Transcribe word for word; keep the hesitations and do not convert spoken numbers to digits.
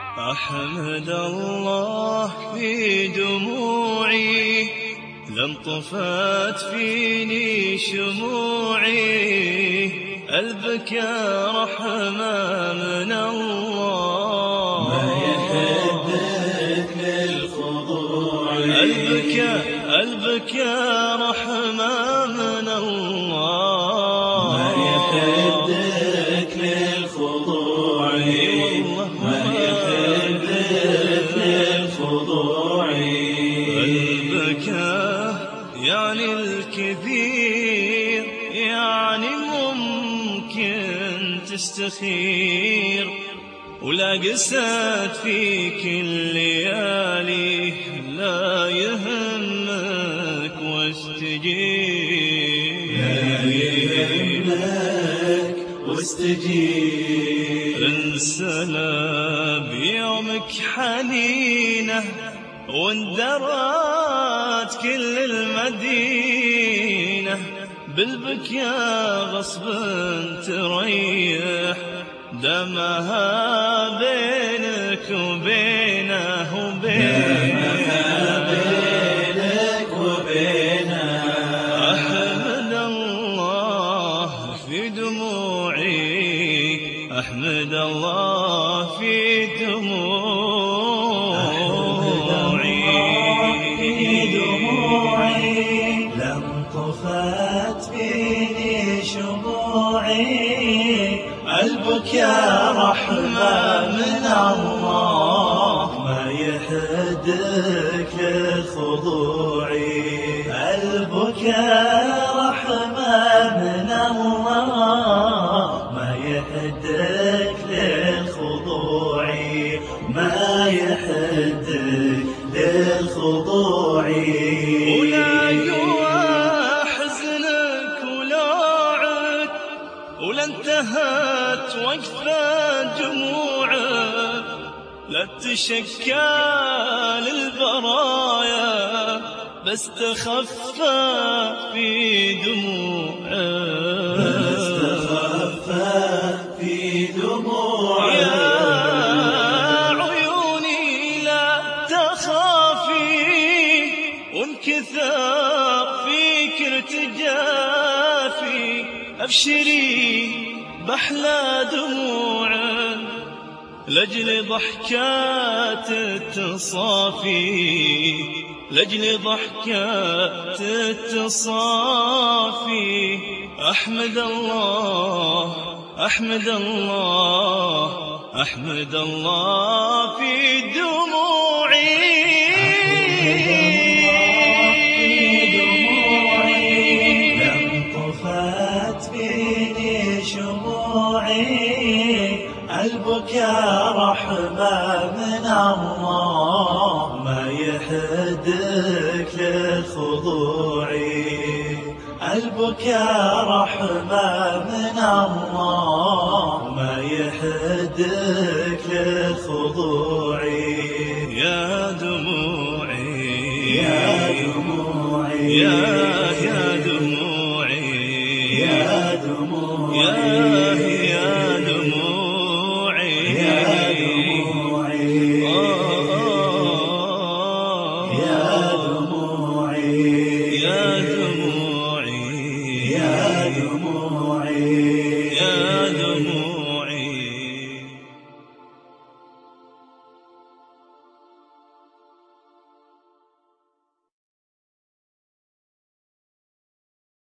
أحمد الله في دموعي لم طفت فيني شموعي، البكاء رحمة من الله ما يحدك للخضوع، البكاء البكاء رحمة من الله ما يحدك للخضوع، ما يحدك للخضوع. البكاء يعني الكثير، يعني ممكن تستخير، ولا قست فيك الليالي لا يهمك واستجير، لا يهمك واستجير. انسلى بيومك حنينه واندرت كل المدينة، بالبكاء غصب تريح دمها بينك وبينه بينك وبينه. أحمد الله في دموعي، أحمد الله في دموعي، لم طفت فيني شموعي، البكاء رحمة من الله ما يحدك للخضوع، البكاء رحمة من الله ما يحدك للخضوع، ما يحدك للخضوع. ولا يوى حزنك ولا عد، ولا انتهت وقفة دموعك، لا تشكى للبرايا بس تخفى في دموعك، بس تخفى في دموعك. وانكثر فيك ارتجافي، أبشري بأحلى دموعه لأجل ضحكات التصافي، لأجل ضحكات التصافي. أحمد الله أحمد الله أحمد الله في دموعي، البكاء رحمة من الله ما يحدك للخضوع، البكاء رحمة من الله ما يحدك للخضوع. يا دموعي يا دموعي يا يا